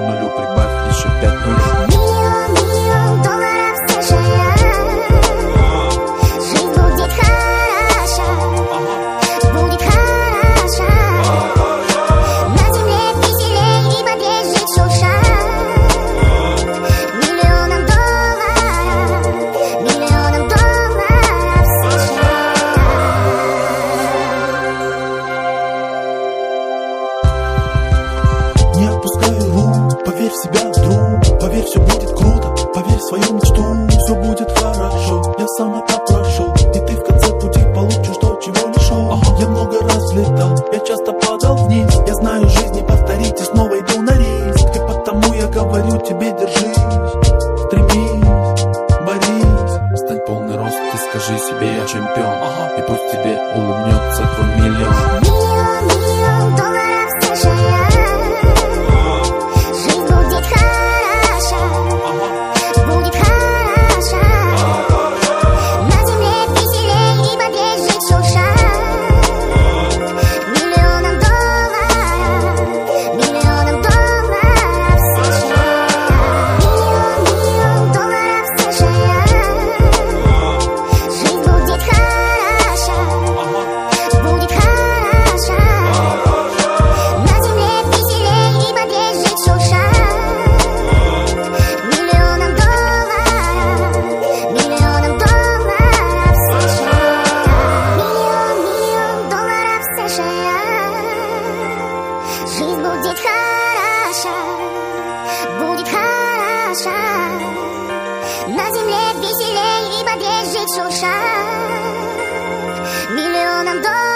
нулю прибавь еще 5 нулей. Миллион долларов США. Жизнь будет хороша, будет хороша. На земле веселей и бодрее жить шурша. Миллионом долларов США. Не отпускай рук, поверь в себя, друг. Поверь, все будет круто, поверь в свою мечту. Все будет хорошо, я сам это прошел. И ты в конце пути получишь то, чего не шел. Я много раз взлетал, я часто падал вниз. Я знаю, жизнь не повторить и снова иду на риск. И потому я говорю тебе, держись, стремись, борись. Стань полный рост и скажи себе, я чемпион. И пусть тебе улыбнется твой миллион. Миллион долларов США. Жизнь будет хороша, будет хороша. На земле веселей и бодрее жить шурша. Миллионом долларов США. Миллион долларов США. Жизнь будет хороша, будет хороша. На земле веселей и бодрее жить шурша. Миллионом долларов США. Миллион долларов США. Жизнь будет хороша, будет хороша. На земле веселей и бодрее жить шурша. Миллионом долларов